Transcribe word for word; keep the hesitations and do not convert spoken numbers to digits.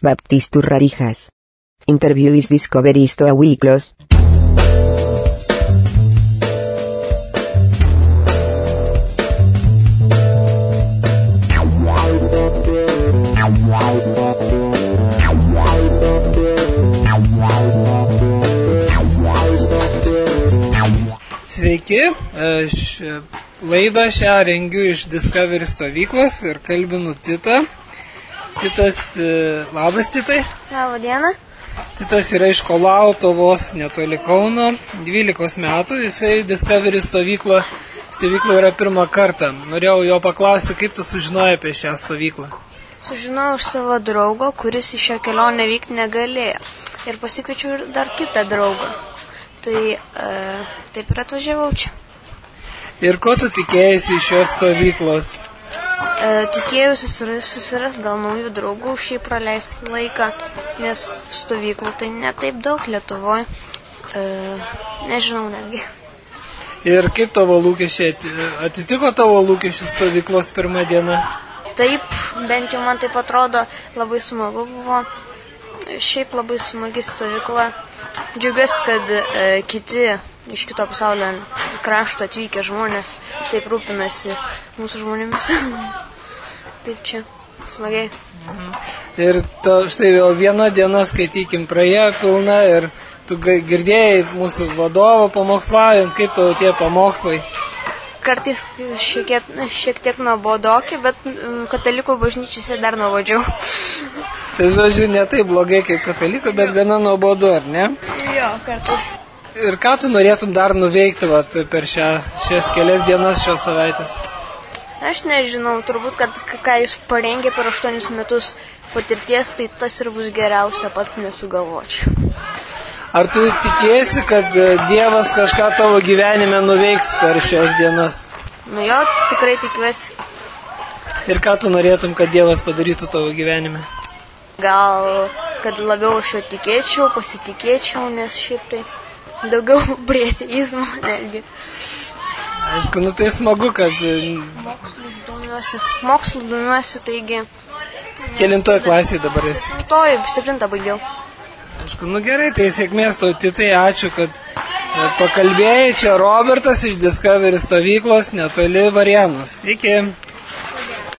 Baptistus Rarijas. Interviewis Discoveristo a Wiklos. Sveiki, aš laidą šią rengiu iš Discovery stovyklos ir kalbinu Titą. Titas, labas Titai. Labą dieną. Titas yra iš Kolautuvos netoli Kauno, dvylikos metų, jisai Discovery stovyklo, stovyklo yra pirmą kartą. Norėjau jo paklausti, kaip tu sužinojai apie šią stovyklą. Sužinojau iš savo draugo, kuris į šią kelionę vykti negalėjo. Ir pasikviečiau ir dar kitą draugą. Tai e, taip ir atvažiavau čia. Ir ko tu tikėjai iš šios stovyklos? E, tikėjau susiras, susiras gal naujų draugų, šiaip praleisti laiką, nes stovyklų tai ne taip daug Lietuvoje. E, nežinau netgi. Ir kaip tavo lūkesčiai atitiko tavo lūkesčių stovyklos pirmą dieną? Taip, bent jau man taip atrodo, labai smagu buvo. Šiaip labai smagi stovykla. Džiaugiuosi, kad e, kiti iš kito pasaulio krašto atvykę žmonės taip rūpinasi mūsų žmonėmis. Taip čia, smagiai. Mhm. Ir to, štai jau viena diena, skaitykim, praėjo pilna ir tu girdėjai mūsų vadovą pamokslaujant, kaip tau tie pamokslai? Kartais šiek, šiek tiek nuobodoki, bet katalikų bažnyčiose dar nuobodžiau. Tai žodžiu, ne taip blogai kaip katalikų, bet gana nuobodu, ar ne? Jo, kartais. Ir ką tu norėtum dar nuveikti vat, per šią, šias kelias dienas šios savaitės? Aš nežinau, turbūt, kad ką jis parengė per aštuonis metus patirties, tai tas ir bus geriausia, pats nesugalvočiau. Ar tu tikėsi, kad Dievas kažką tavo gyvenime nuveiks per šias dienas? Nu jo, tikrai tikiuosi. Ir ką tu norėtum, kad Dievas padarytų tavo gyvenime? Gal, kad labiau aš jo tikėčiau, pasitikėčiau, nes šiaip tai daugiau brieteizmo netgi. Aišku, nu tai smagu, kad... Mokslų domiuosi. Mokslų domiuosi, taigi... Kelintoj klasėje dabar esi? Toj, septintą baigiau. Aišku, nu gerai, tai sėkmės tau, Titai, ačiū, kad pakalbėjai. Čia Robertas iš Discovery stovyklos netoli Varėnos. Iki.